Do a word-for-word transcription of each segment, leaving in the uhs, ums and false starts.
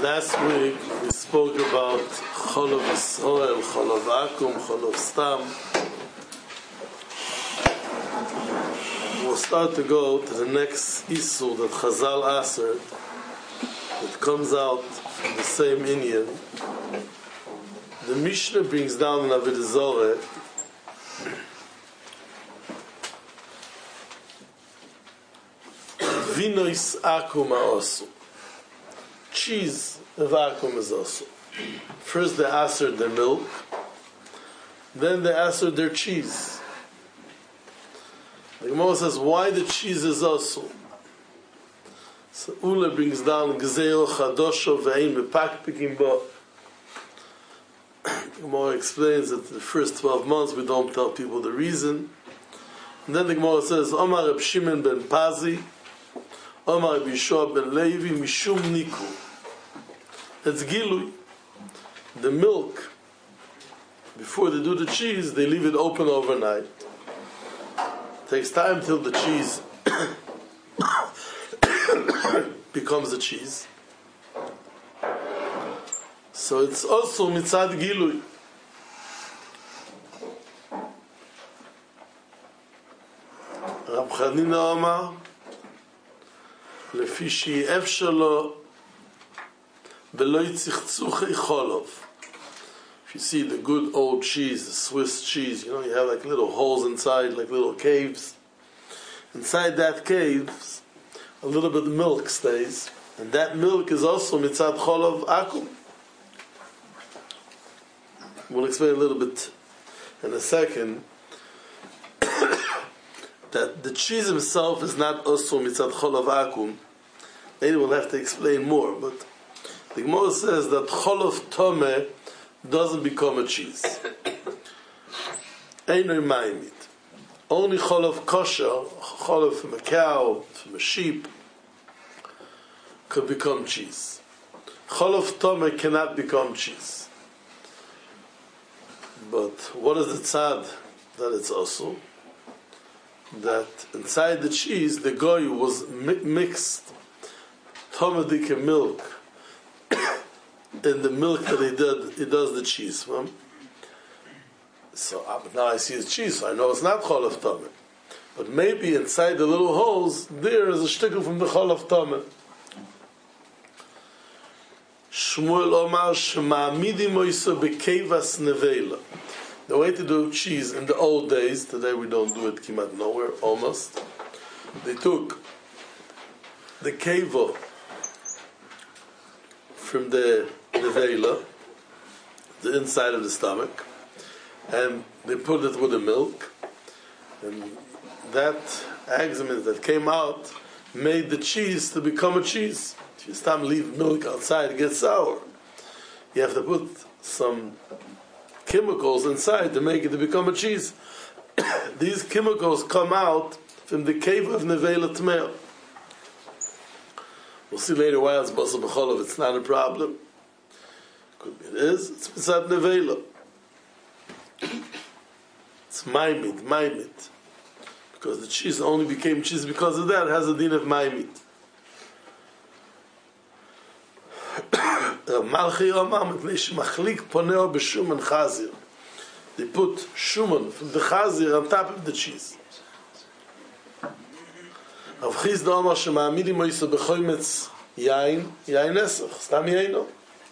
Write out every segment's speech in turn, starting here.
Last week we spoke about Cholav Yisrael, Cholav Akum, Cholav Stam. We'll start to go to the next Isur that Chazal answered, that comes out from the same Inyan. The Mishnah brings down in Avodah Zarah Vinois Akum Ha'osu. Cheese of Akum is also. First they answered their milk, then they answered their cheese. The Gemara says, why the cheese is also? So Ula brings down Gzeil Chadosho Ve'ein Mepakpikim Bo. The Gemara explains that the first twelve months we don't tell people the reason. And then the Gemara says, Omar Reb Shimon ben Pazi, Omar Reb Yeshua ben Levi, Mishum Niku. It's Gilui. The milk, before they do the cheese, they leave it open overnight. It takes time till the cheese becomes a cheese. So it's also Mitzad Gilui. Rab Chanina Omar, Lefi she'ef shelo If you see the good old cheese, the Swiss cheese, you know, you have like little holes inside, like little caves. Inside that caves, a little bit of milk stays, and that milk is also mitzad cholav akum. We'll explain a little bit in a second that the cheese himself is not also mitzad cholav akum. Maybe we'll have to explain more, but the Gemara says that Cholav Tomeh doesn't become a cheese. Einoi Maimit. Only Cholav Kosher, Cholav from a cow, from a sheep, could become cheese. Cholav Tomeh cannot become cheese. But what is the tzad that it's also? That inside the cheese, the goy was mi- mixed Tomeh milk in the milk that he did, he does the cheese from. So uh, now I see it's cheese, so I know it's not Cholav Tomeh. But maybe inside the little holes, there is a shtickle from the Cholav Tomeh. Shmuel Omar Shema'amidi Moisa Bekevas Nevela. The way to do cheese in the old days, today we don't do it kimat nowhere, almost. They took the keva from the nevela, the inside of the stomach, and they put it with the milk, and that aximent that came out made the cheese to become a cheese. If you stop leave milk outside, it gets sour. You have to put some chemicals inside to make it to become a cheese. These chemicals come out from the cave of nevela tmeo. We'll see later why it's basar b'cholav. It's not a problem. Could be it is. It's mitzad nevela. It's maimit, maimit. Because the cheese only became cheese because of that. It has a din of maimit. Malchi Omar mipnei shemachlik poneo b'shuman chazir. They put shuman from the chazir on top of the cheese. Rav Chizda Omar shema'amidim moisa b'choymetz yain, yain esach, stam yaino.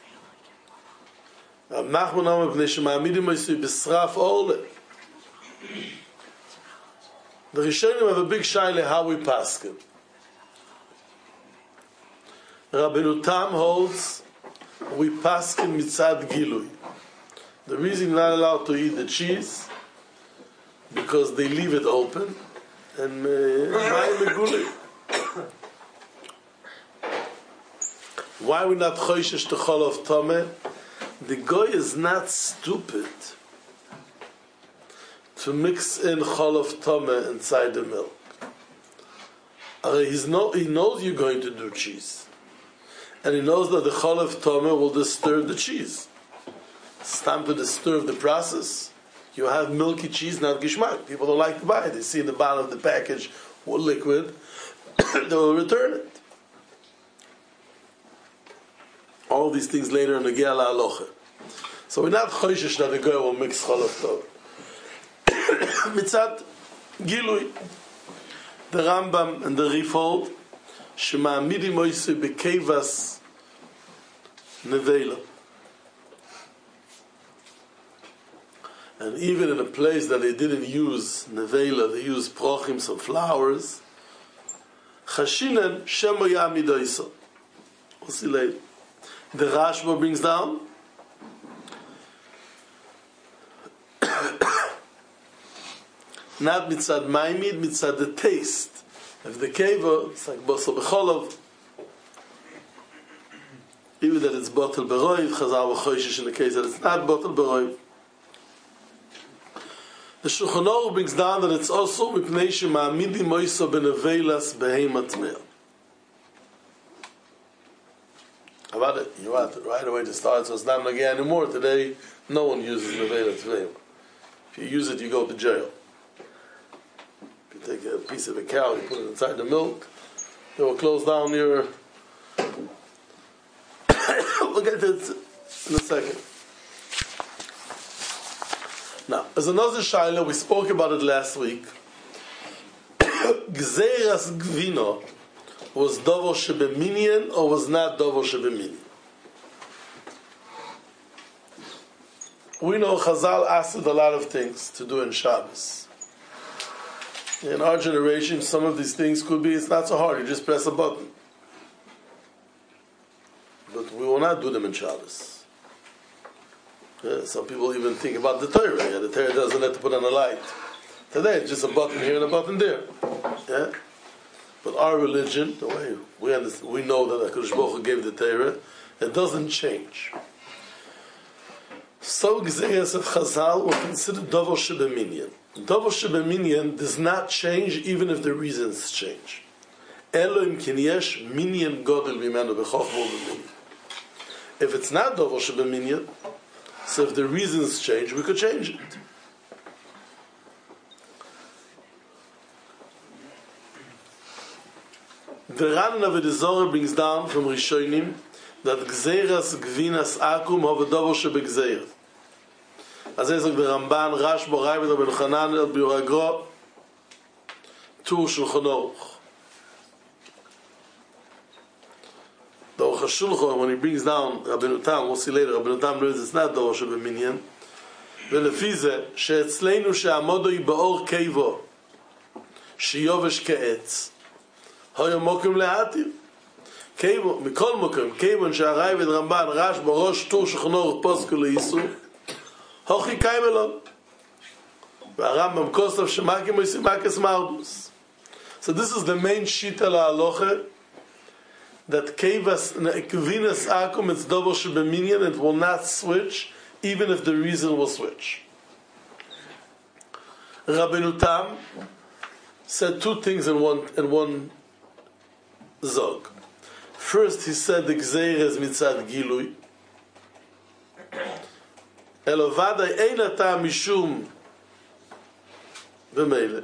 Rav Nachman Omar b'nei shema'amidim moisa b'sraf orle. The Rishonim have a big shaila how we paskin. Rabbeinu Tam holds we paskin mitzad gilui. The reason you're not allowed to eat the cheese because they leave it open. And why are we not choishish to Cholav Tomeh? The goy is not stupid to mix in Cholav Tomeh inside the milk. He's no, he knows you're going to do cheese, and he knows that the Cholav Tomeh will disturb the cheese. It's time to disturb the process. You have milky cheese, not gishmak. People don't like to buy it. They see the bottom of the package with liquid, they will return it. all these things later in the Gia La Aloche. So we're not choishish that the Goy will mix Cholov Tov. Mitzat Gilui, the Rambam and the Rifold, Shema Midi Moise Bekevas Nevela. And even in a place that they didn't use Nevela, they used Prochim, some flowers. Chashinen Shemo Yamidoiso. We'll see later. The Rashba brings down not mitzad maimid, mitzad the taste. If the keva, it's like bosel becholov. Even that it's botel beroiv, chazal v'choishish in the case that it's not botel beroiv. The Shulchan Aruch brings down that it's also mipnei shema'amidi moiso benevelas beheimat me'el. How about it? You want right away to start, so it's not again anymore. Today, no one uses nevelas beheimat. If you use it, you go to jail. If you take a piece of a cow, you put it inside the milk, it will close down your... We'll get to it in a second. Now, as another shaila, we spoke about it last week. Gzeiras Gvino was dovo shebeminyan or was not dovo shebeminyan? We know Chazal asked a lot of things to do in Shabbos. In our generation, some of these things could be, it's not so hard, you just press a button. But we will not do them in Shabbos. Yeah, some people even think about the Torah. Yeah, the Torah doesn't have to put on a light. Today, it's just a button here and a button there. Yeah? But our religion, the way we understand, we know that HaKadosh Baruch Hu gave the Torah, it doesn't change. So Gzeiras of Chazal were considered Dovo Shebeminyan. Dovo Shebeminyan does not change even if the reasons change. Elohim kin yesh minyan godel mimenu b'chochma u'b'minyan. If it's not Dovo Shebeminyan, so if the reasons change, we could change it. The Ran of the Zohar brings down from Rishonim that Gzeiras Gvinas Akum have a double shebegzeir. As I said, the Ramban, Rashba, Raiva, Ben Chanan, El Biuragro, Tur Shulchan Aruch. The Aruch HaShulchan, when he brings down Rabbeinu Tam, we'll see later, Rabbeinu Tam knows it's not double shebeminyan. ולפי זה, שאצלנו שהעמודו היא באור קיבו, שיובש כעץ, היו מוקם להתיר. קיבו, מכל מוקם, קיבון שהרייבד רמב"ן רש בראש טור שכנור פוסקו לאיסור, הוכי קיים אלון. והרמב"ם כוסף שמקים מויסימקס מרדוס. So this is the main shita la'aloche, that kevas kvinas akum it's double shebeminyan, it will not switch even if the reason will switch. Rabbeinu Tam said two things in one in one zog. First, he said the gzeiras mitzad gilui. Elovada einata mishum b'meile.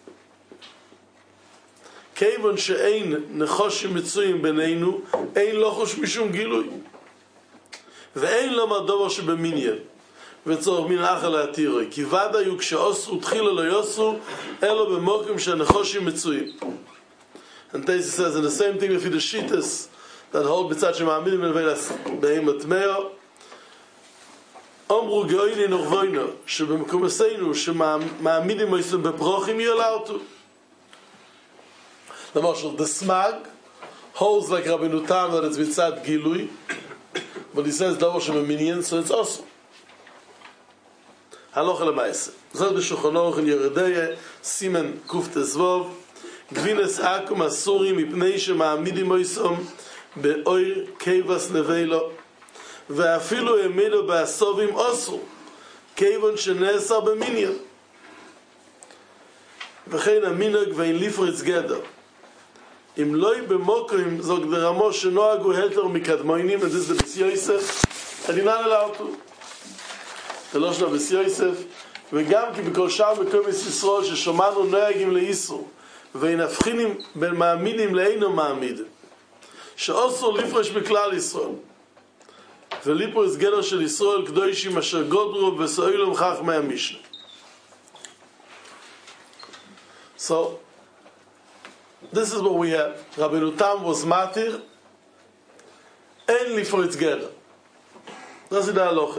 Kevon she'ein nechoshim mitzuyim b'neinu, ein lochosh mishum gilui. ואין לו מדובר שבמיניה וצורך מן אחר להתירוי כי ודא יהיו כשאוסרו תחילה לא יוסרו אלו במוקרים שהנחושים מצויים. And Taisi says in the same thing with the Shitas that hold בצד שמעמידים בנבלס בהימת מאו אמרו גאויני נורבוינו שבמקומסנו שמעמידים מויסים בפרוכים יעלה אותו. למשל, the smag holds like Rabbeinu Tam that it's בצד גילוי, but he says Dovo Shebeminyan, so it's awesome. Halocha l'maaseh. Zog the Shulchan Aruch in Yeridea, Simen Kuf Tezvov, Gvinas Akum Asurim mipnei shema'amidim oisom be'oir kevas nevelo, ve'afilu emidu ba'asovim osru, kevon shene'esar b'minyan. V'chein aminog ve'in lifritz geder. אם לא במוקרים זוג דרמו שנוהגו הלטר מקדמיינים, and this is the B'si Yosef, הדינן אלא אותו. זה לא שלו B'si Yosef, וגם כי בכל שאר מקומס ישראל ששומענו נוהגים לאיסור, והנפחינים בין מעמידים לאינו מעמיד, שאוסור לפרש בכלל ישראל. וליפו is גדר של ישראל קדושים אשר גודרו וסוילום חכמי המשנה. So, this is what we have. Rabbeinu Tam was matir only for its geder. That's the halacha.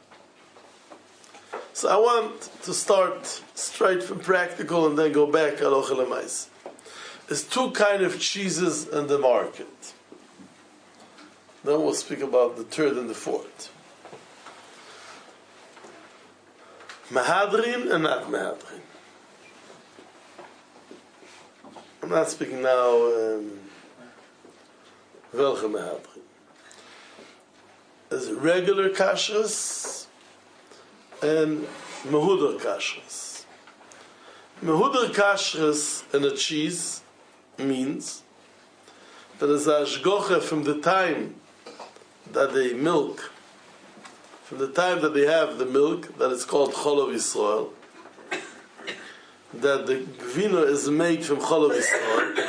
So I want to start straight from practical and then go back halacha lemais. There's two kind of cheeses in the market. Then we'll speak about the third and the fourth. Mahadrin and not mahadrin. I'm not speaking now um, welche mahadrin. There's regular kashrus and mehuder kashrus. Mehuder kashrus in a cheese means that as a shgoche from the time that they milk, from the time that they have the milk, that is called Cholov Yisrael, that the gvina is made from Cholov Yisrael.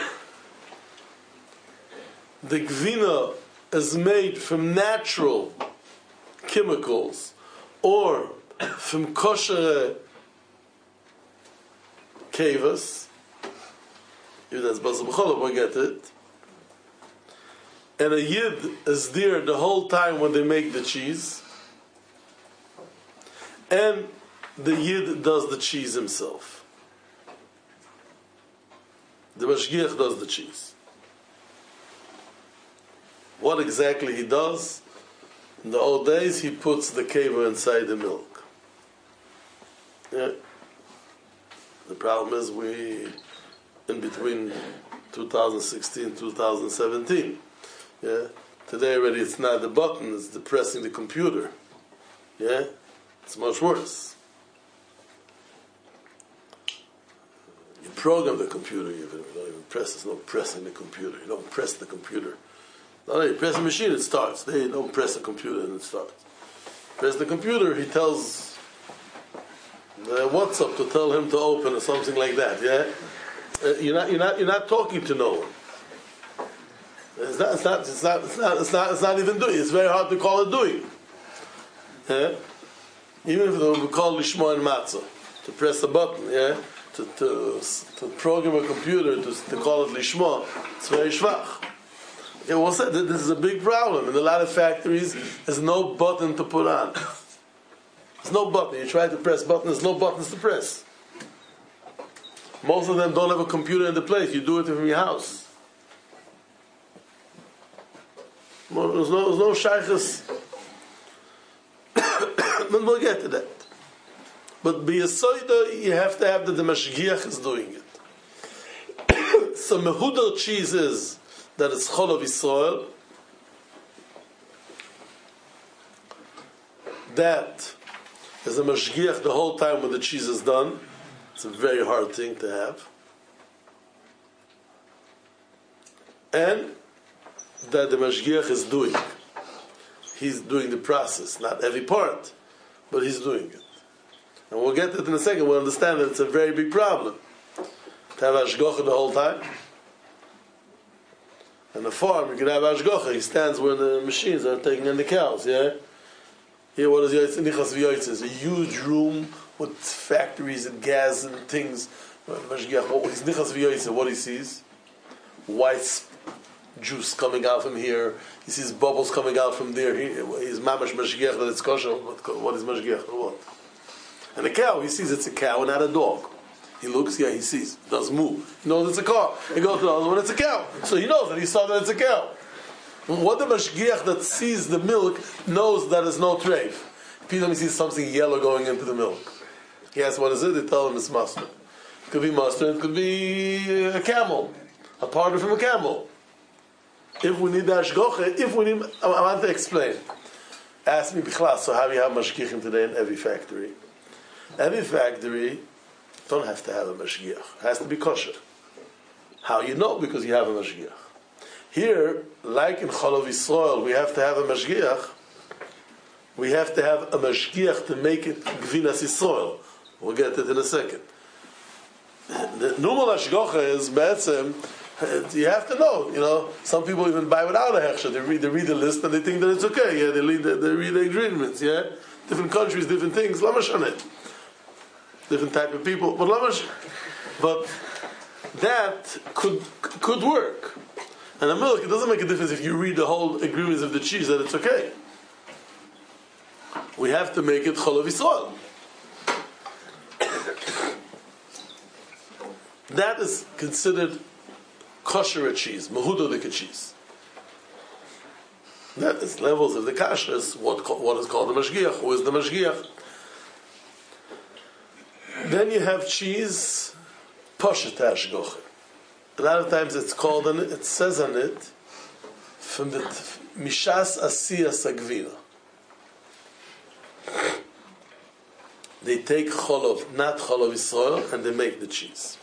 The gvina is made from natural chemicals or from kosher kavas. If that's Basar B'Cholov, we get it. And a yid is there the whole time when they make the cheese. And the yid does the cheese himself. The mashgiach does the cheese. What exactly he does? In the old days, he puts the keva inside the milk. Yeah. The problem is we, in between two thousand sixteen, two thousand seventeen, yeah. Today already it's not the button, it's the pressing the computer. Yeah. It's much worse. You program the computer, you don't even press. There's no pressing the computer. You don't press the computer. No, you press the machine, it starts. They don't press the computer and it starts. Press the computer, he tells the WhatsApp to tell him to open or something like that. Yeah, uh, you're not, you're not, you're not talking to no one. It's not, it's not, it's not, it's not, it's not, it's not even doing. It's very hard to call it doing. Yeah, even if we call lishma and matzah to press a button. Yeah, to to to program a computer to to call it lishma, it's very schwach. Okay, well, said that this is a big problem. In a lot of factories, there's no button to put on. There's no button. You try to press button, there's no buttons to press. Most of them don't have a computer in the place. You do it from your house. Well, there's no, there's no shaykhs. Then we'll get to that. But be a soida, you have to have that the mashgiach is doing it. So mehuder cheese is that it's Cholov Yisrael, that is a mashgiach the whole time when the cheese is done. It's a very hard thing to have. And that the mashgiach is doing. He's doing the process, not every part, but he's doing it. And we'll get to it in a second. We'll understand that it's a very big problem to have hashgacha the whole time. On the farm, you can have hashgacha. He stands where the machines are taking in the cows. Yeah. Here, what is Yaitz Nichas V'Yaitz? A huge room with factories and gas and things. What is Nichas V'Yaitz? What he sees? White juice coming out from here. He sees bubbles coming out from there. He, he's mamash mashgiach that it's kosher. What, what is mashgiach or what? And a cow, he sees it's a cow and not a dog. He looks, yeah, he sees. It doesn't move. He knows it's a car. He goes to the other one, it's a cow. So he knows that he saw that it's a cow. What the mashgiach that sees the milk knows that it's no treif. Peter he sees something yellow going into the milk. He asks, what is it? They tell him it's mustard. It could be mustard, it could be a camel. A powder from a camel. If we need the hashgacha, if we need, I want to explain. Ask me, Bichlas, so how do you have mashgiachim today in every factory? Every factory don't have to have a mashgiach. It has to be kosher. How you know? Because you have a mashgiach. Here, like in Cholov Yisrael, we have to have a mashgiach. We have to have a mashgiach to make it Gvinas Yisrael. We'll get to it in a second. The normal hashgacha is be'etzem You have to know, you know. Some people even buy without a hechsher. They read, they read the list and they think that it's okay. Yeah, they read the, they read the ingredients. Yeah, different countries, different things. Lama shanet. Different type of people, but lama. But that could could work. And the milk, it doesn't make a difference if you read the whole agreements of the cheese that it's okay. We have to make it Cholav Yisrael. That is considered kosher cheese, Mahudodika cheese. That is levels of the kashrus, what, what is called the mashgiach, who is the mashgiach. Then you have cheese, poshet hashgoch. A lot of times it's called, on it, it says on it, from the Mishas Asiya Sagvina. They take cholov, not cholov Yisrael, and they make the cheese.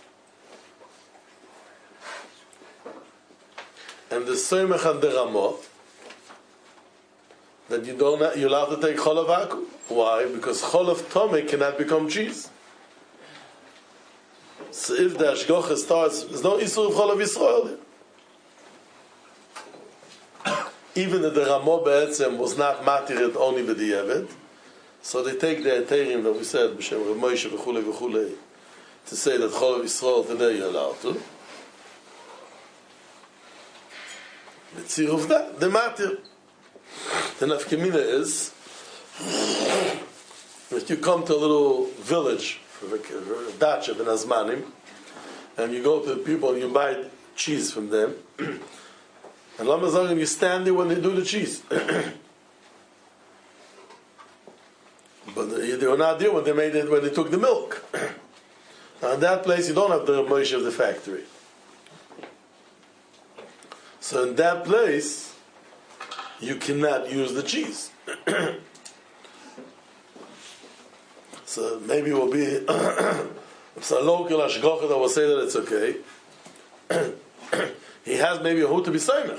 And the Soymech and the Ramah, that you don't, you're allowed to take cholov akum. Why? Because cholov tome cannot become cheese. So if the Ashgocha starts, there's no Isur of Cholav Yisrael there. Even if the Ramah Be'etzem was not matired only with the Yevet, so they take the Eterim that we said, B'Shem Rav Moshe v'chule v'chule, to say that Cholav Yisrael today you're allowed to. Mitzir of that, the matir. The nafkamina is, if you come to a little village, a dacha ben Azmanim, and you go to the people and you buy cheese from them, and Lamazan, you stand there when they do the cheese. But they were not there when they made it, when they took the milk. Now in that place you don't have the Moshe of the factory. So in that place you cannot use the cheese. So maybe it will be it's a local ashgocha that will say that it's okay. He has maybe a hu to be saimech.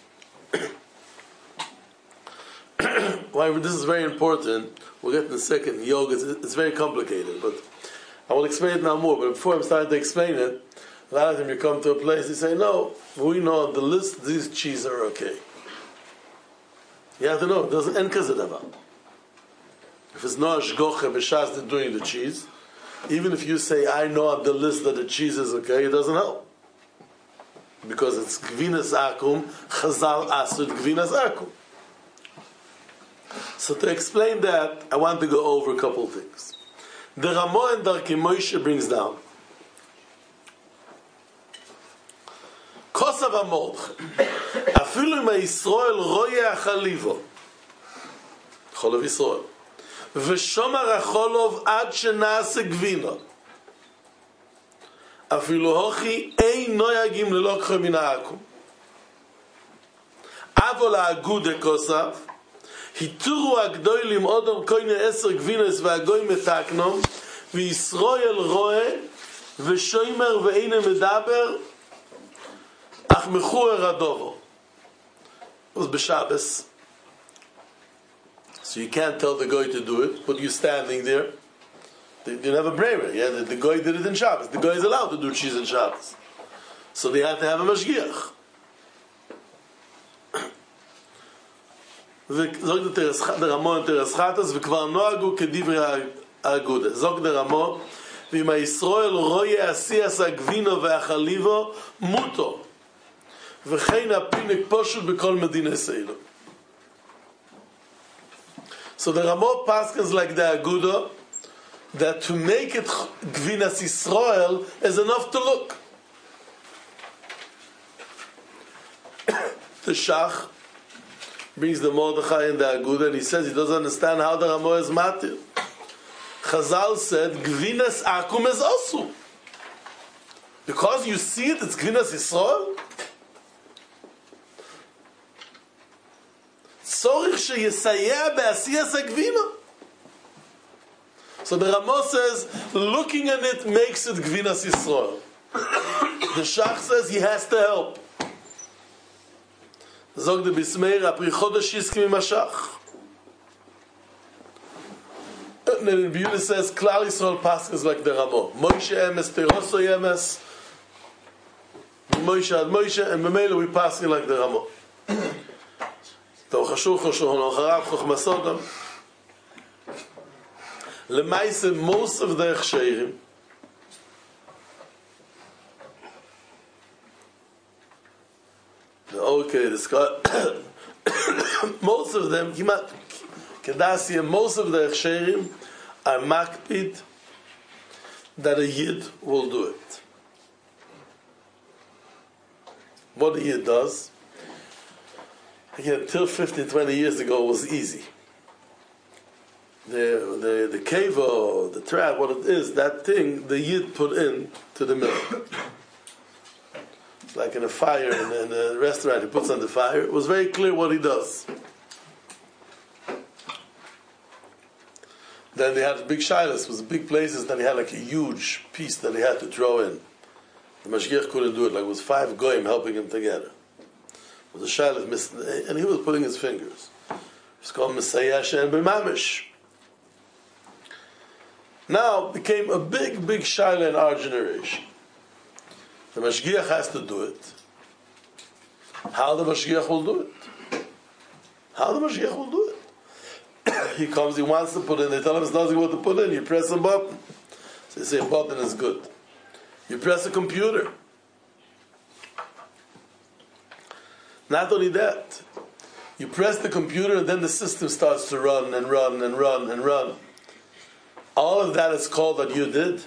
Why this is very important. We'll get in a second. Yoga, it's, it's very complicated, but I will explain it now more. But before I'm starting to explain it, a lot of them you come to a place, they say, no, we know on the list these cheeses are okay. You have to know, it doesn't end kazadava. If it's no ashgocha b'shas they're doing the cheese, even if you say, I know on the list that the cheese is okay, it doesn't help. Because it's gvinas akum, chazal asud gvinas akum. So to explain that, I want to go over a couple of things. The Ramah and Darkei Moshe brings down Kosav Amolch Afilu ma Yisrael roya achalivo Cholav Yisrael V'shomar acholov ad shenase gvino Afilu hochi ein noyagim lelokcha min ha'akum Avol ha'agude Kosav Hituru agdoilim odom koine eser gvinas v'agoy metaknom v'Yisrael roe v'shoimer v'eine medaber ach mechu eradovo. It was b'Shabbos. So you can't tell the guy to do it, but you're standing there. They didn't have a braver. Yeah, the, the guy did it in Shabbos. The guy is allowed to do cheese in Shabbos. So they had to have a mashgiach. זוג דר רמו תרס חטס וכבר נוהגו כדברי האגודה זוג דר רמו ואם הישראל רואי עשיאס הגבינו והחליבו מוטו וכן הפינק פשוט בכל מדינה סילו. So the Ramo paskins like the Aguda that to make it Gvinas Yisrael is enough to look. The Shach brings the Mordechai and the Aguda, and he says he doesn't understand how the Ramo is matir. Chazal said, Gvinas Akum is also. Because you see it, it's Gvinas Yisrael. Tzorich sheyesayeh be'asiyas ha'gvina. So the Ramo says, looking at it makes it Gvinas Yisrael. The Shach says he has to help. Zog de Bismeir, apri chodesh yiskim imashach. And then Yehuda says, Klal Yisrael passes like the Ramo. Moshe emes, Teroso emes. Moshe ad Moshe, and Memele we passing like the Ramah. Toch Hashulchan Shulchan Aruch Chochmas Sodom. Lemaise, most of the Hechsherim, the okay, the Scott, most of them, Kimat Kedasia, most of the Hechsherim are makpid that a Yid will do it. What a Yid does, again, till fifteen, twenty years ago, was easy. The the the keva, the trap, what it is, that thing the Yid put in to the milk. It's like in a fire in, in a restaurant, he puts on the fire. It was very clear what he does. Then they had big shilas, was big places. Then he had like a huge piece that he had to throw in. The mashgiach couldn't do it. Like it was five goyim helping him together. It was a shilas missing, and he was putting his fingers. It's called Messiah and B'mamish. Now became a big, big shaila in our generation. The mashgiach has to do it. How the mashgiach will do it? How the mashgiach will do it? He comes, he wants to put in. They tell him it's nothing what to put in. You press a button. So they say a button is good. You press a computer. Not only that, you press the computer and then the system starts to run and run and run and run. All of that is called that you did.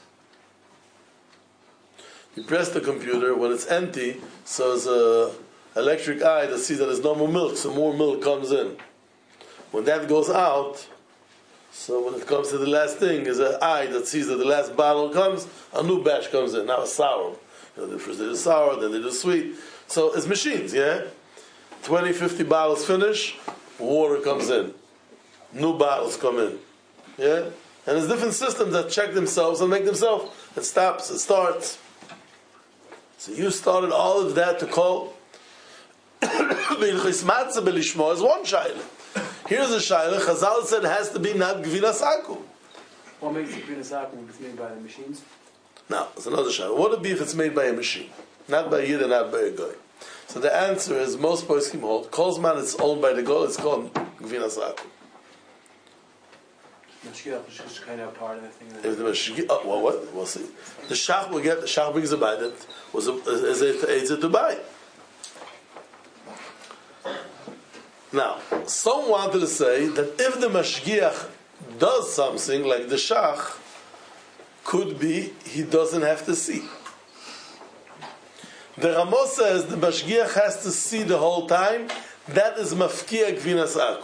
You press the computer when it's empty, so there's a electric eye that sees that there's no more milk, so more milk comes in. When that goes out, so when it comes to the last thing, is an eye that sees that the last bottle comes, a new batch comes in. Now it's sour. You know, the first they do sour, then they do sweet. So it's machines, yeah? twenty, fifty bottles finish, water comes in. New bottles come in. Yeah? And there's different systems that check themselves and make themselves. It stops, it starts. So you started all of that to call. is one shayla. Here's a shayla. Chazal said it has to be not gvinas akum. What makes it gvinas akum if it's made by the machines? Now, it's another shayla. What would it be if it's made by a machine? Not by a yid and not by a guy. So the answer is, most poskim hold, kolzman it's owned by the guy, it's called gvinas akum. Mashgiach is just kind of part of the thing. If the mashgiach, oh, well, what? We'll see. The shach will get, the shach brings a buy that was a, is a, a to buy. Now, some wanted to say that if the mashgiach does something like the shach, could be he doesn't have to see. The Ramah says the mashgiach has to see the whole time. That is mafkia gvinas akum.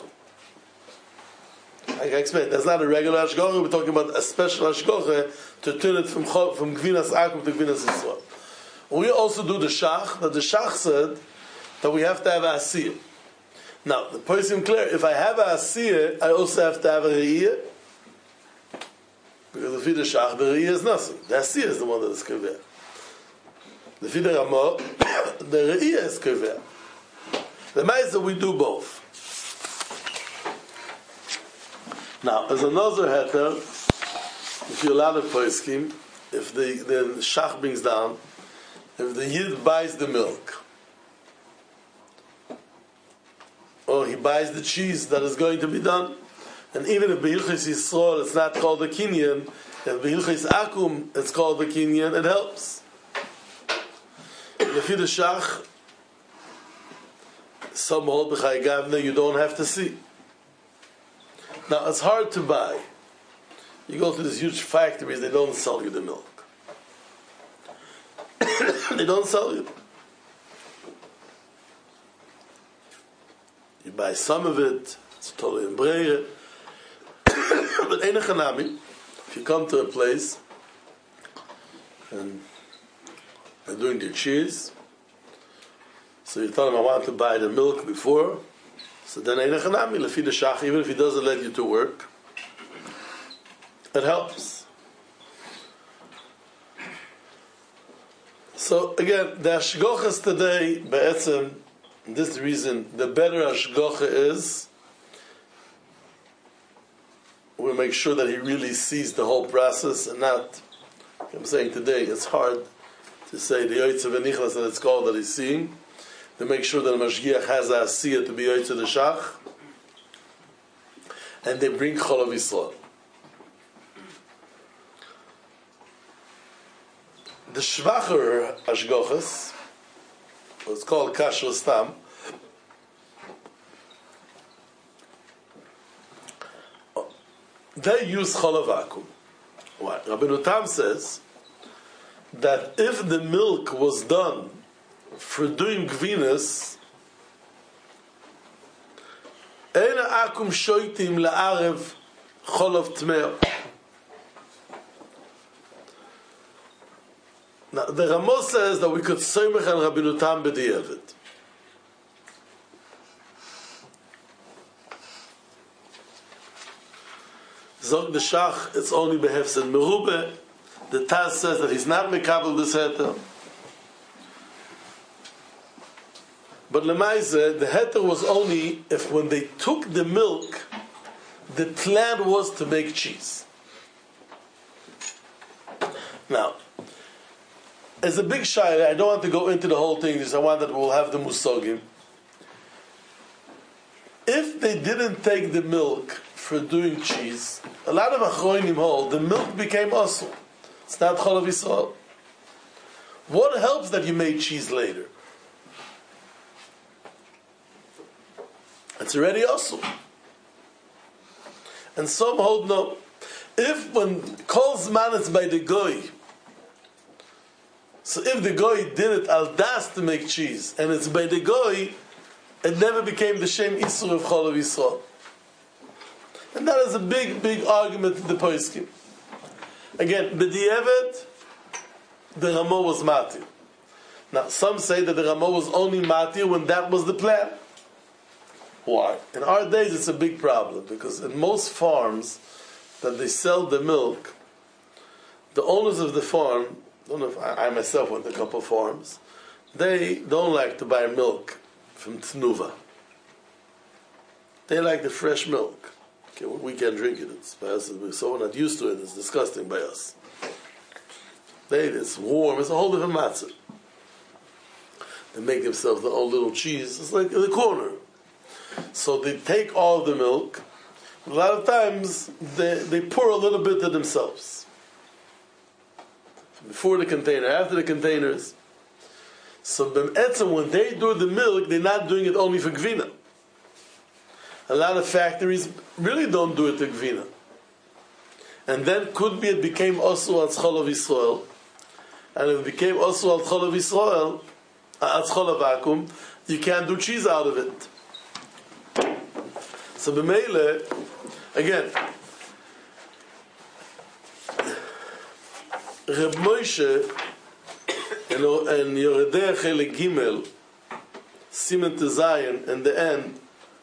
I explained, that's not a regular hashgacha, we're talking about a special hashgacha to turn it from from gvinas akum to gvinas yisrael. We also do the shach, that the shach said that we have to have a asiyah. Now, the person clear, if I have a asiyah, I also have to have a re'iyah, because the the shach, the re'iyah is nothing. The asiyah is the one that is kaveh. The the Ramah, the re'iyah is kaveh. The ma'aseh we do both. Now, as another heter, if you allow the poskim, if the, the shach brings down, if the yid buys the milk, or he buys the cheese that is going to be done, and even if B'Hilchis Yisrael it's not called the kinyan, if B'Hilchis Akum it's called the kinyan, it helps. If you the shach, some hold b'chai gavna, you don't have to see. Now, it's hard to buy. You go to these huge factories, they don't sell you the milk. They don't sell you. You buy some of it, it's totally in breire. But eine chanami, if you come to a place, and they're doing their cheese, so you tell them, I want to buy the milk before, so then ein chanami, lefi the shach, even if he doesn't let you to work, it helps. So again, the hashgochas today, be'etzem, this reason, the better hashgocha is, we make sure that he really sees the whole process and not, I'm saying today, it's hard to say the Yoitze V'Nichlas that it's called that he's seeing, to make sure that the Mashgiach has a Asiyah to be Yoitze the Shach, and they bring Cholav Yisrael. The Shvacher Ashgochas, what's called Kasher Stam, they use Cholav Akum. Why? Rabbeinu Tam says that if the milk was done for doing Gvinas, Eina Akum Shoitim La'arev Cholav Tmeo. Now, the Ramo says that we could Soymech on Rabbeinu Tam B'di'evet. Zog the Shach, it's only behefsen merube. The Taz says that he's not mekabel this heter. But lemaise, the heter was only if when they took the milk, the plan was to make cheese. Now, as a big shayla, I don't want to go into the whole thing, because I want that we'll have the musogim. If they didn't take the milk for doing cheese, a lot of achroinim hold the milk became asul. It's not Cholav Yisrael. What helps that you made cheese later? It's already asul. And some hold no. If when kol zman it's by the goy, so if the goy did it al das to make cheese, and it's by the goy, it never became the shem isur of Cholav Yisrael. And that is a big, big argument in the Poskim. Again, b'di'evet, the Ramo was matir. Now, some say that the Ramo was only matir when that was the plan. Why? In our days, it's a big problem, because in most farms that they sell the milk, the owners of the farm, I don't know if I, I myself went to a couple of farms, they don't like to buy milk from Tnuva. They like the fresh milk. Okay, well, we can't drink it. It's by us. We're so not used to it. It's disgusting by us. They, it's warm. It's a whole different matzah. They make themselves their own little cheese. It's like in the corner. So they take all the milk. A lot of times they, they pour a little bit to themselves. Before the container, after the containers. So when they do the milk, they're not doing it only for Gvina. A lot of factories really don't do it to Gvina. And then could be it became also al Cholav Yisrael. And if it became also al Cholav Yisrael, al Cholav Akum, you can't do cheese out of it. So b'meile, again, Reb Moshe and Yoredei Chelik Gimel, Simen Tezayin, in the end,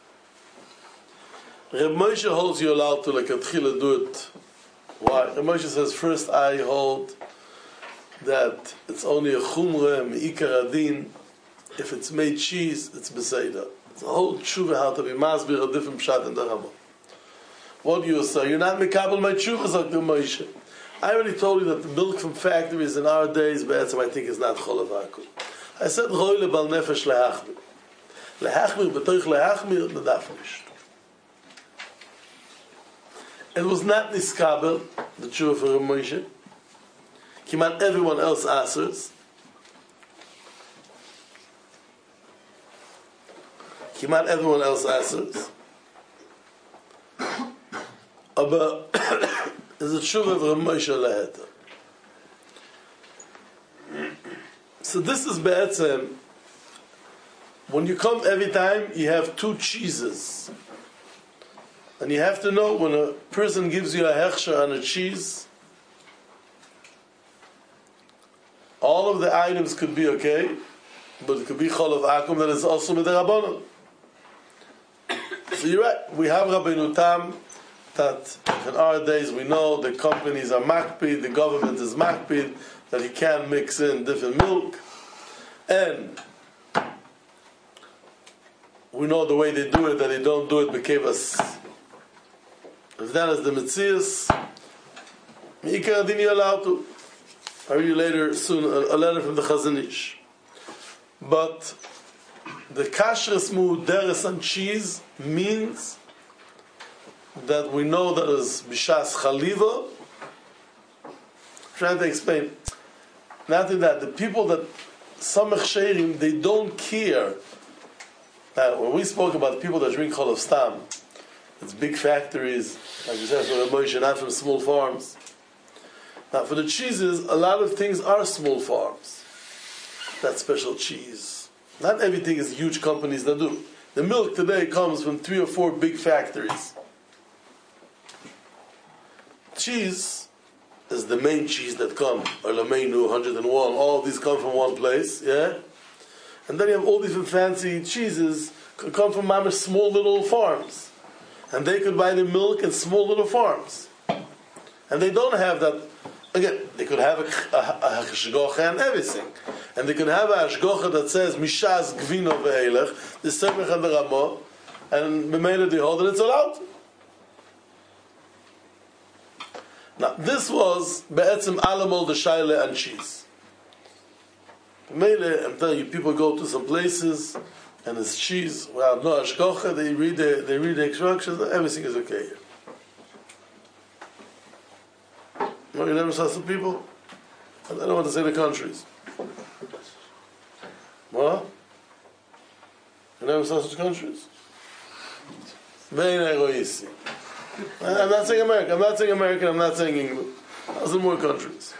Reb Moshe holds you allowed to like a tchila do it. Why? Reb Moshe says, first I hold that it's only a chumre, me'ikar adin. If it's made cheese, it's beseda. It's a whole tshuva how to be masbir a different pshat in the Rambam. What do you say? You're not mekabel my tshuva, like Reb Moshe. I already told you that the milk from factories in our days, be'etzem, I think is not cholav akum. I said, roile bal nefesh lehachmir. Lehachmir, betoich lehachmir, nedafnish. It was not niskabel, the tshuva for Reb Moshe. Kiman everyone else answers. Kiman everyone else answers. Aber is a tshuva of Reb Moshe leheta. So this is be'etzem. When you come every time, you have two cheeses. And you have to know when a person gives you a hechsher on a cheese, all of the items could be okay, but it could be cholav akum that is also mid'Rabbanan. So you're right. We have Rabbeinu Tam that in our days we know the companies are makpid, the government is makpid, that he can mix in different milk, and we know the way they do it, that they don't do it because if that is the Metzias, Mikar Adin you're allowed to. I'll read you later soon a, a letter from the Chazon Ish. But the kashrus mu'uderes on cheese means that we know that is bishas chaliva. I'm trying to explain. Not in that the people that samech sherim, they don't care. Now, when we spoke about people that drink chalav stam, it's big factories, like you said, from Moshe, not from small farms. Now, for the cheeses, a lot of things are small farms. That special cheese. Not everything is huge companies that do. The milk today comes from three or four big factories. Cheese is the main cheese that come, or Lameinu, one oh one, all of these come from one place, yeah? And then you have all these fancy cheeses could come from mamish small little farms. And they could buy the milk in small little farms. And they don't have that. Again, they could have a, a, a hashgocha and everything. And they could have a hashgocha that says Mishas Gvino Ve'elech, the Semech and the Ramah, and B'meila they hold that it's allowed. Now, this was Be'etzim Alamol the Shaila and cheese. B'meila, I'm telling you, people go to some places and it's cheese, well, no hashgocha, they read the, they read the instructions, everything is okay here. No, you never saw some people? I don't want to say the countries. What? You never saw such countries? Very egoistic. I'm not saying America. I'm not saying American. I'm not saying England. Those are more countries.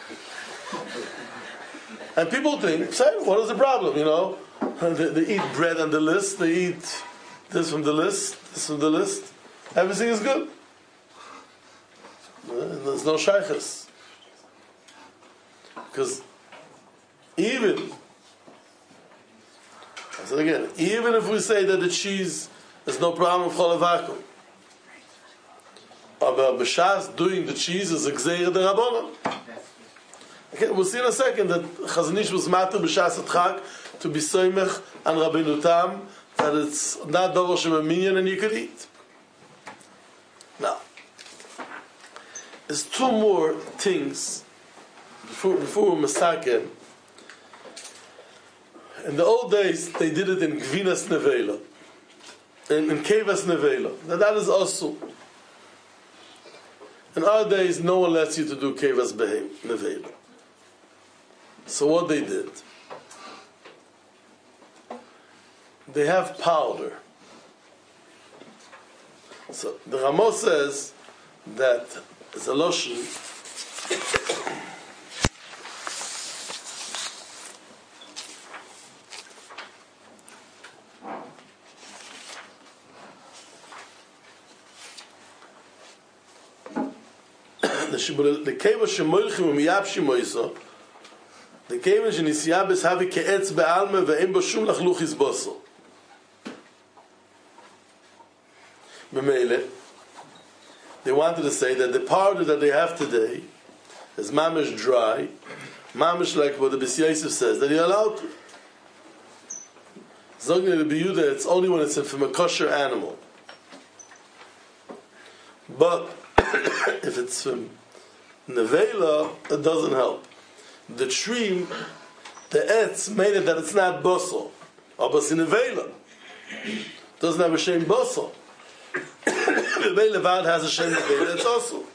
And people think, say, what is the problem? You know, they, they eat bread on the list. They eat this from the list, this from the list. Everything is good. And there's no shaykhs. Because even, I said again, even if we say that the cheese is no problem with cholav vacuum, but b'shas doing the cheese is a gzeira derabbanan. Okay, we'll see in a second that Chazon Ish was matter b'shas atchak to be soimech and Rabbeinu Tam that it's not davar shemaminyan and you could eat. Now, there's two more things. Before, before Masaken, in the old days, they did it in Gvinas Nevela, in, in Kevas Nevela. Now that is also. In our days, no one lets you to do Kevas Behem Nevela. So what they did, they have powder. So the Ramo says that it's a lotion. The keva shemoilchim umiyabshim oiso, the keva shenisiyabes havi ke'etz be'alme ve'em bo shum lachluchis boso. B'meile, they wanted to say that the powder that they have today is mamish dry, mamish like what the B'si Yosef says, that you're allowed to. Zogni the B'Yuda, it's only when it's from a kosher animal. But if it's from Nevela, it doesn't help. The tree, the etz made it that it's not bosel. But it's in Nevela. It doesn't have a shem bosel. Nevela Vad has a shem Nevela, it's also.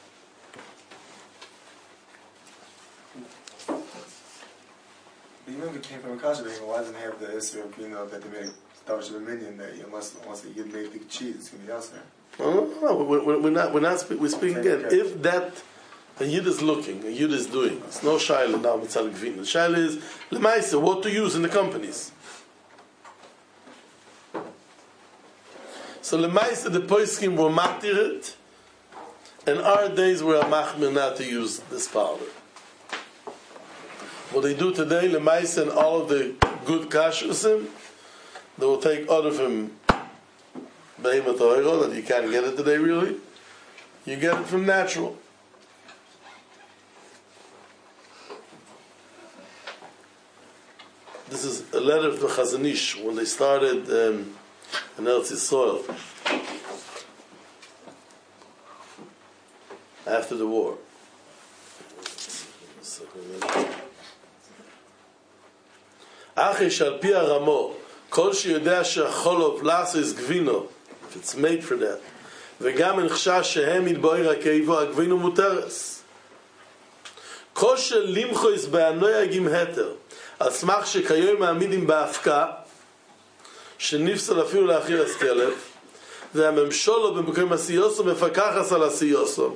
Even if it came from a kosher baby, why doesn't it have the issue of, you know, that they make Davish of a minion that you must, once you make big cheese, it's going to be elsewhere? No, no, no, we're, we're not, we're not, we're speaking again. If that, a Yid is looking, a Yid is doing, it's no Shaila now, Mitzal Gvin. The Shaila is, Lemaisa, what to use in the companies. So Lemaisa, the Poiskim were matirit, and our days were a machmir not to use this powder. What they do today, Lemaisa and all of the good kashrusim, they will take out of him behemoth oil, that you can't get it today really. You get it from natural. This is a letter of the Chazon Ish when they started um, in Eretz Yisrael after the war. Lamaisa. Achi shal pi aramo, kol sheyodea shecholov lasis gvino, if it's made for that, וגם אין חשש שהם יתבואר הכאיבו הגבינו מותרס. כושר למחויס בהנויגים התר, על סמך שכיום מעמידים בהפקה, שנפסל אפילו להכיר הסכלב, והממשולו במקום הסיוסו מפקחס על הסיוסו.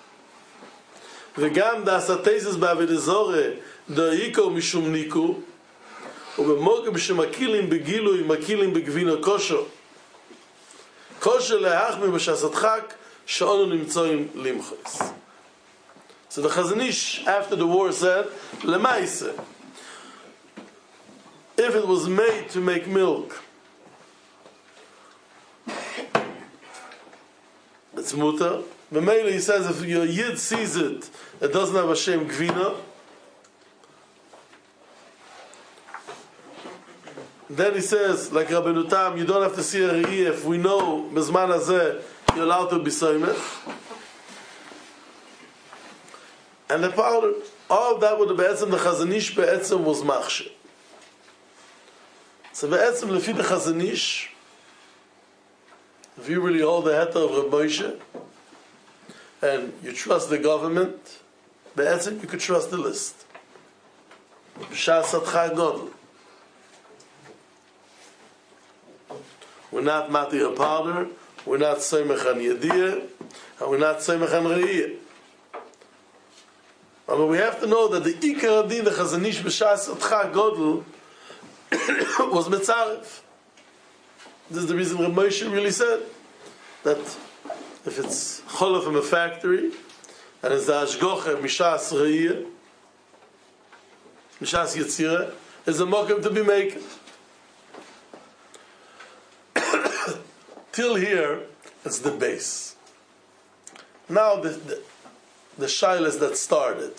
וגם דעשתייסס בעבדזורה דאיקו משום ניקו, ובמוגם שמקילים בגילוי מקילים בגבינו כושר. כושר להחמיר בשעשתחק שאנו נמצאים למחויס. So the Chazon Ish after the war said, Lemaise, if it was made to make milk, it's mutar. B'meila he says if your yid sees it, it doesn't have a shem gvina. Then he says, like Rabbeinu Tam, you don't have to see a re'iyah if we know bezman hazeh you're allowed to be soymech. And the powder, all that would have been the Chazon Ish be'etzem was machshir. So be'etzem lefi the Chazon Ish, if you really hold the heter of Reb Moshe, and you trust the government, be'etzem you could trust the list. B'sha'asatcha godel. We're not mati a powder, we're not soymech an yediyah, and we're not soymech an re'iyah. But we have to know that the Ikar Adin, the Chazon Ish b'shas atcha godel, was Metzaref. This is the reason Reb Moshe really said that if it's cholov from a factory and it's the Ashgocha mishas re'iyah, mishas yetzirah, is a mokum to be making. Till here, it's the base. Now the, the the shilas that started.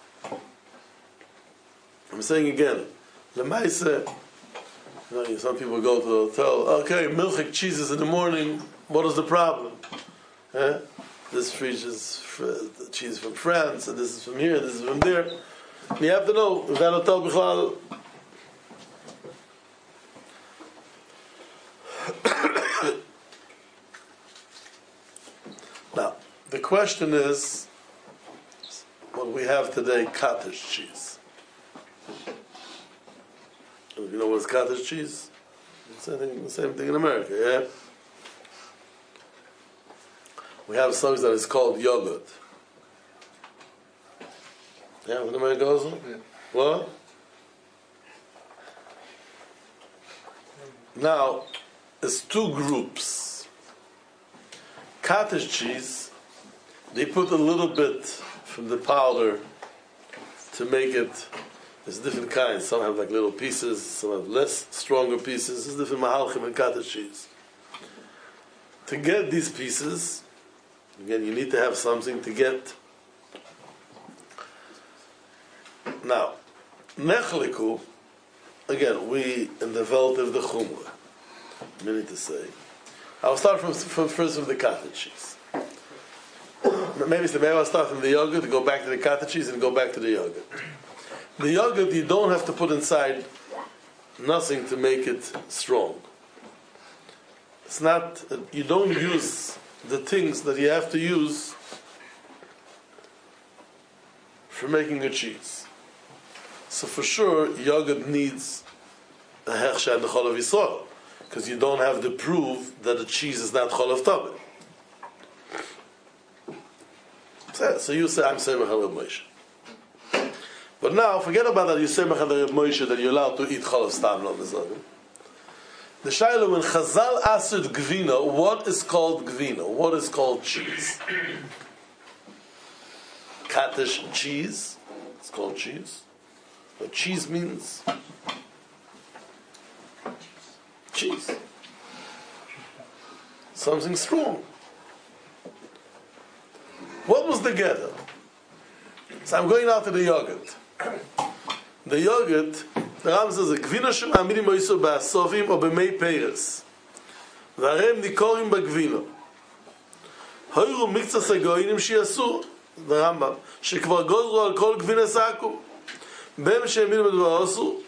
I'm saying again, Lemaise, you know, some people go to the hotel, okay, milchik cheeses in the morning, what is the problem? Eh? This fish is the cheese from France, and this is from here, this is from there. And you have to know, if that hotel bichlal, now, the question is, what we have today, cottage cheese. You know what's cottage cheese? It's the same thing, the same thing in America, yeah? We have something that is called yogurt. Yeah, in America also? Yeah. What? Now, it's two groups. Cottage cheese, they put a little bit from the powder to make it. There's different kinds. Some have like little pieces, some have less stronger pieces. There's different mahalchim and cottage cheese. To get these pieces, again, you need to have something to get. Now, nechliku, again, we in the Welt of the Chumrah, meaning to say, I'll start from, from first with the cottage cheese. Maybe maybe I'll start from the yogurt to go back to the cottage cheese and go back to the yogurt. The yogurt you don't have to put inside nothing to make it strong. It's not, you don't use the things that you have to use for making a cheese. So for sure, yogurt needs a hechsha and the chol of Yisrael, because you don't have the proof that the cheese is not chol of Tabit. So you say, I'm saying Reb Moshe. But now, forget about that. You say Reb Moshe that you're allowed to eat chol of stam lo mezagim. The shayla when Chazal asked gvina, what is called gvina? What is called cheese? Cottage cheese. It's called cheese. What cheese means? Cheese. Something strong. What was the gather? So I'm going out to the yogurt. The yogurt, the Ram says, "Gvina shema'amidim oiso ba'asovim or b'mei peres, v'arem nikorim b'gvino. Hoiru miktzas hagoyinim shi'asu the Rambam, shekvar gozru al kol gvinas akum, bem she'eminim b'davar ha'asur,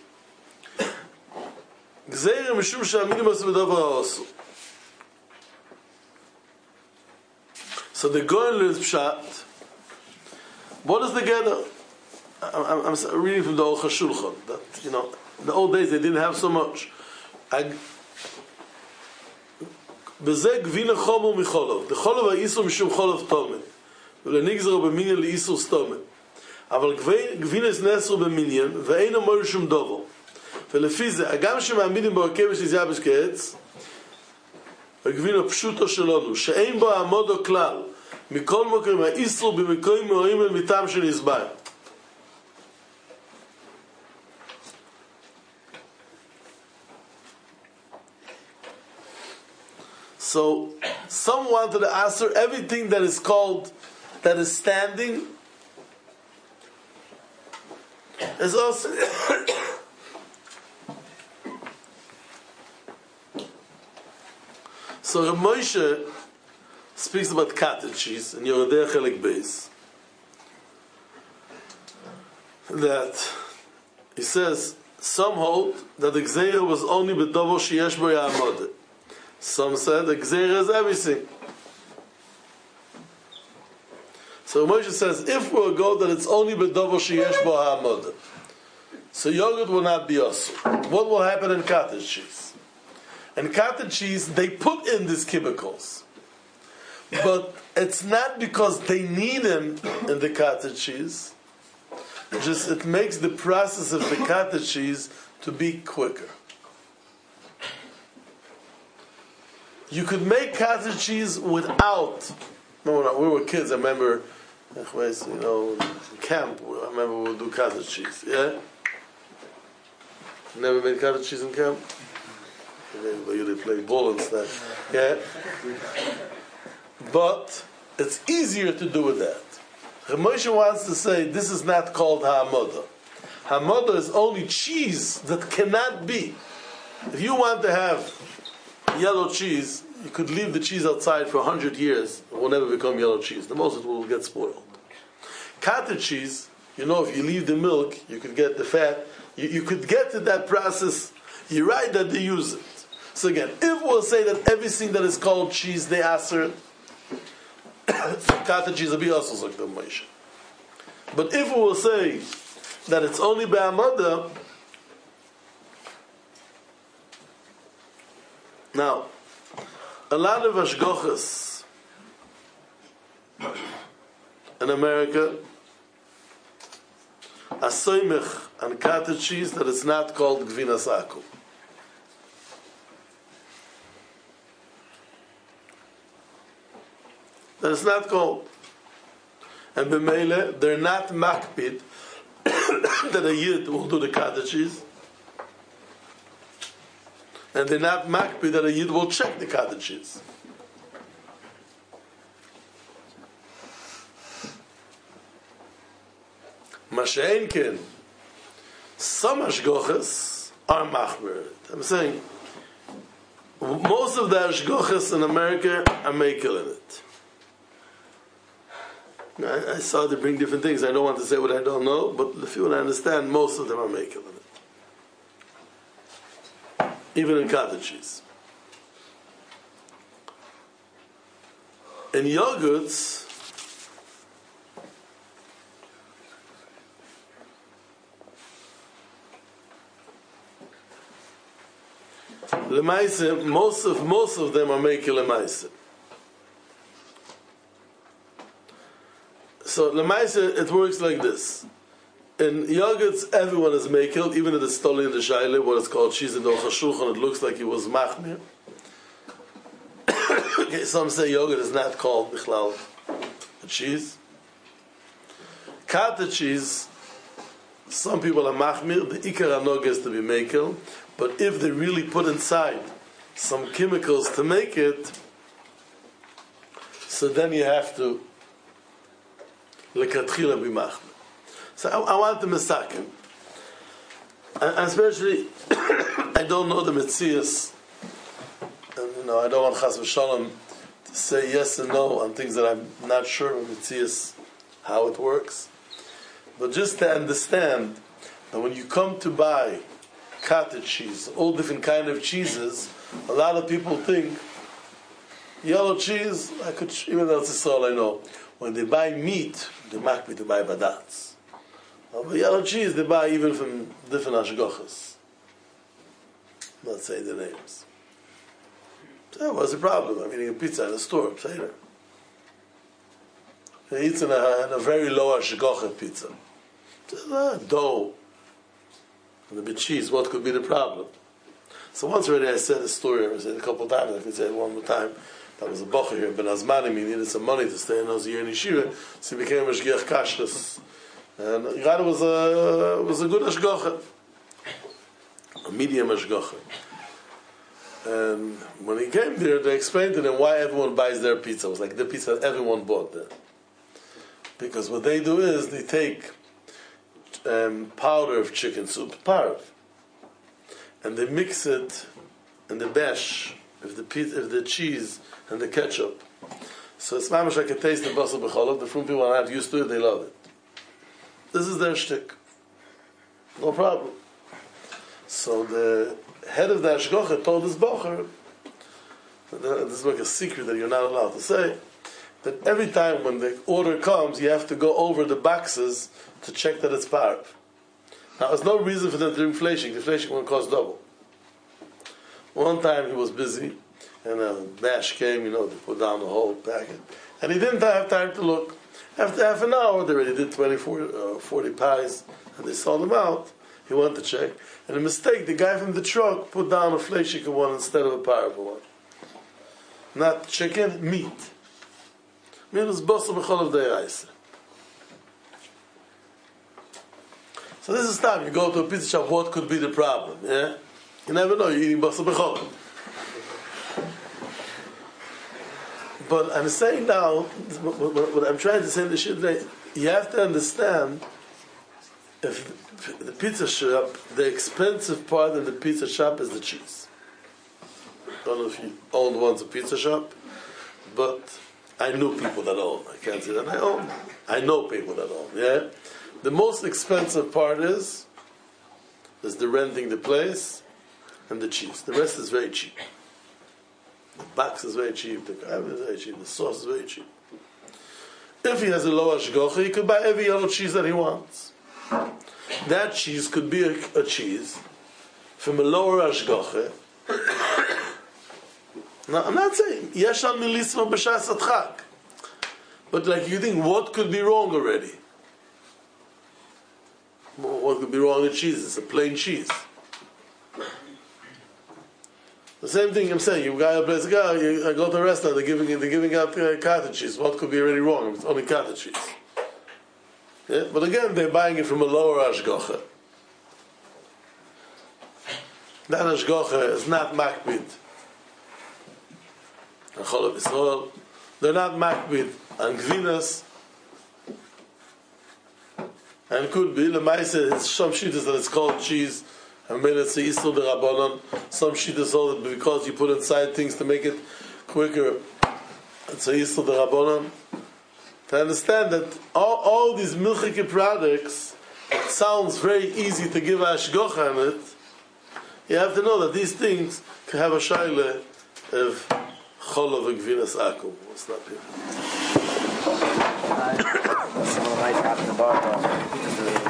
gzeira mishum she'aminim b'davar ha'asur. So the Goyen learns Pshat. What is the Geder? I'm, I'm, I'm reading from the Aruch HaShulchan. That, you know, in the old days they didn't have so much. B'zeh gvina chomu micholov. The cholov ha'isur mishum cholov tomen. V'lenigzero b'minyan li'isur stomen. אבל גבינס נסרו במניין ואין אומר שום דובר ולפי זה הגם שמאמינים ברכבת של יבש כעץ הגבינו פשוטו שלנו שאין בו עמודו כלל מכל מקום האיסור במקום מורים אל מטעם של יסבר. So some wanted to answer everything that is called that is standing is also so Rav Moshe speaks about cottage cheese in Yerodei Chelik Beis, that he says some hold that the Gzeira was only b'dovo sheyesh bo ya'amod. Some said the Gzeira is everything. So Moshe says, if we'll go that it's only b'dovo sheyesh bo ha'amod, so yogurt will not be us. What will happen in cottage cheese? In cottage cheese, they put in these chemicals. But it's not because they need them in the cottage cheese. Just it makes the process of the cottage cheese to be quicker. You could make cottage cheese without. Remember when we were kids, I remember, you know, in camp, I remember we would do cottage cheese. Yeah? Never made cottage cheese in camp? You did play ball and stuff. Yeah? But it's easier to do with that. Rav Moshe wants to say this is not called ha'amoda. Ha'amoda is only cheese that cannot be. If you want to have yellow cheese, you could leave the cheese outside for a hundred years. It will never become yellow cheese. The most it will get spoiled. Cottage cheese, you know, if you leave the milk, you could get the fat. You, you could get to that process. You're right that they use it. So again, if we'll say that everything that is called cheese, they answer, cottage cheese will be also like the Moshe. But if we will say that it's only be'amada, now, a lot of ashgochas in America are soymech on cottage cheese that it's not called gvinas akum. That it's not called. And b'meile, they're not makpid that a yid will do the cottage cheese. And they're not makpid that a yid will check the cottage cheese. Mashein ken, some ashgochas are machmer. I'm saying, most of the ashgochas in America are makel in it. I, I saw they bring different things. I don't want to say what I don't know, but if you want to understand, most of them are makel in it. Even in cottage cheese. In yogurts, lemaise, most of most of them are makel lemaise. So lemaise, it works like this. In yogurts, everyone is makel, even in the stoli in the shaila, what is called cheese in the Aruch HaShulchan, it looks like he was machmir. Okay, some say yogurt is not called bichlal a cheese. Cottage cheese, some people are machmir, the ikar anog is to be makel, but if they really put inside some chemicals to make it, so then you have to lekatchila be machmir. So I, I want the misakim, and especially I don't know the metzias, and you know I don't want chas v'shalom to say yes and no on things that I'm not sure of metzias how it works. But just to understand that when you come to buy cottage cheese, all different kind of cheeses, a lot of people think yellow cheese, I could, even though it's all I know. When they buy meat, they make me to buy badats. But yellow cheese, they buy even from different ashgochas. Not saying the names. So what's the problem? I'm eating a pizza in a store, say that. He eats in a, in a very low ashgocha pizza. Uh, dough and a bit cheese, what could be the problem? So once already I said a story, I said it a couple of times, I could say it one more time. That was a bocher here, Ben Azmanim, he needed some money to stay in those year in Yeshiva, so he became a Shgiach Kashrus. And Yirad was a, was a good Ashgocha, a medium Ashgocha. And when he came there, they explained to him why everyone buys their pizza. It was like the pizza that everyone bought there. Because what they do is, they take um, powder of chicken soup, parv, and they mix it in the bash, if the pizza, if the cheese and the ketchup. So it's mamish like a taste of basal b'cholov. The fruit people are not used to it, they love it. This is their shtick. No problem. So the head of the Ashgocha told his bocher, this is like a secret that you're not allowed to say, that every time when the order comes, you have to go over the boxes to check that it's parv. Now, there's no reason for them to do inflation. Inflation won't cost double. One time he was busy, and a bash came, you know, to put down the whole packet, and he didn't have time to look. After half an hour, they already did twenty-four, uh, forty pies, and they sold them out. He went to check, and a mistake, the guy from the truck put down a fleshika one instead of a parva one. Not chicken, meat. Minus basal b'chol of de'aisa. So this is time. You go to a pizza shop, what could be the problem? Yeah? You never know, you're eating basal b'chol. But I'm saying now, what, what I'm trying to say in the shit today, you have to understand, if the pizza shop, the expensive part in the pizza shop is the cheese. I don't know if you owned once a pizza shop, but I knew people that own. I can't say that I own. I know people that own, yeah? The most expensive part is, is the renting the place and the cheese. The rest is very cheap. The box is very cheap, the carb is very cheap, the sauce is very cheap. If he has a low ashgocha, he could buy every yellow cheese that he wants. That cheese could be a, a cheese from a lower ashgocha. Now, I'm not saying, yeshal milisma b'shas atchak. But like you think, what could be wrong already? What could be wrong with cheese? It's a plain cheese. The same thing I'm saying. You guy plays a guy. You, I go to a restaurant. They're giving they're giving out uh, cottage cheese. What could be really wrong? It's only cottage cheese. Yeah? But again, they're buying it from a lower ashgocha. That ashgocha is not makbid. They're not makbid on gvinas. And it could be the ma'aseh. It's some shittas that it's called cheese. And made it say Isur de Rabbanon. Some shittas hold it because you put inside things to make it quicker. It's a Isur de Rabbanon. To understand that all, all these milchike products, it sounds very easy to give ashgocha on it. You have to know that these things can have a shaila of cholov and gvinas akum. It's not here.